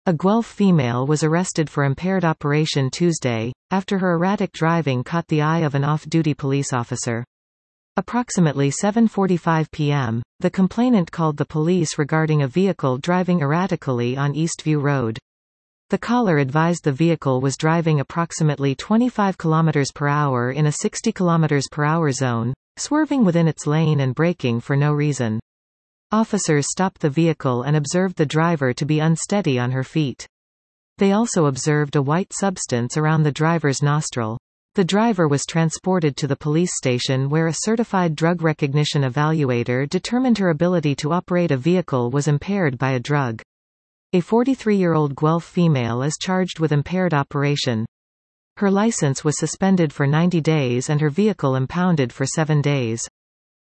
A Guelph female was arrested for impaired operation Tuesday, after her erratic driving caught the eye of an off-duty police officer. Approximately 7:45 p.m., the complainant called the police regarding a vehicle driving erratically on Eastview Road. The caller advised the vehicle was driving approximately 25 km per hour in a 60 km per hour zone, swerving within its lane and braking for no reason. Officers stopped the vehicle and observed the driver to be unsteady on her feet. They also observed a white substance around the driver's nostril. The driver was transported to the police station where a certified drug recognition evaluator determined her ability to operate a vehicle was impaired by a drug. A 43-year-old Guelph female is charged with impaired operation. Her license was suspended for 90 days and her vehicle impounded for 7 days.